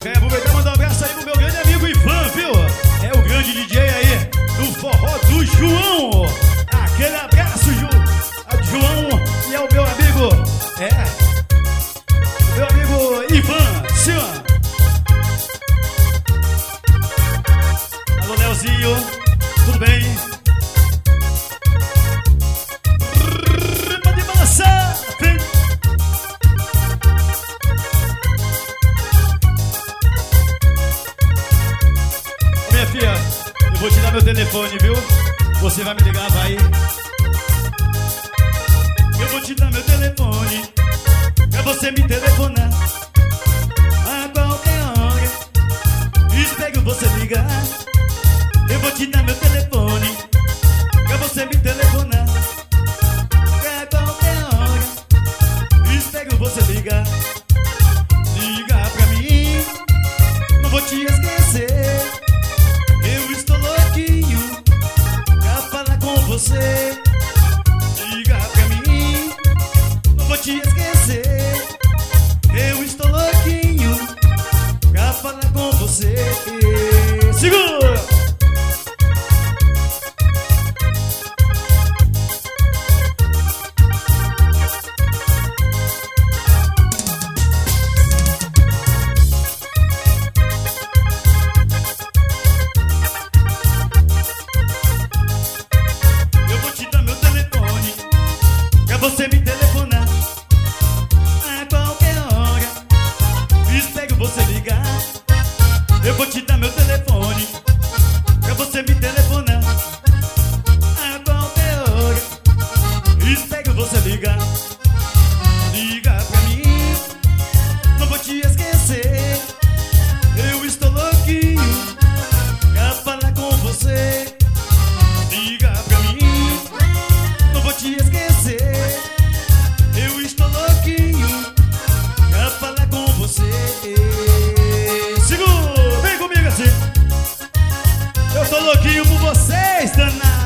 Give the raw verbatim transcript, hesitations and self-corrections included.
Quero aproveitar e mandar um abraço aí pro meu grande amigo Ivan, viu? É o grande D J aí do forró do João. Aquele abraço, Ju, a João, e é o meu amigo, é, o meu amigo Ivan, senhor. Alô, Leozinho, tudo bem? Pode balançar, vem. Minha filha, eu vou te dar meu telefone, viu? Você vai me ligar, vai. Eu vou te dar meu telefone pra você me telefonar a qualquer hora. Espero você ligar. Eu vou te dar meu telefone pra você me telefonar a qualquer hora. Espero você ligar. Liga pra mim, não vou te esquecer. Eu estou louquinho pra falar com você. Liga pra mim, não vou te esquecer. Eu estou louquinho pra falar com você. Segura! Você me telefonar a qualquer hora. Espero você ligar. Eu vou te dar meu telefone pra você me telefonar a qualquer hora. Espero você ligar. Liga pra mim, não vou te esquecer. Eu estou louquinho pra falar com você. Liga pra mim, não vou te esquecer. Eu estou louquinho pra falar com você. Segura, vem comigo assim. Eu tô louquinho por vocês, danado.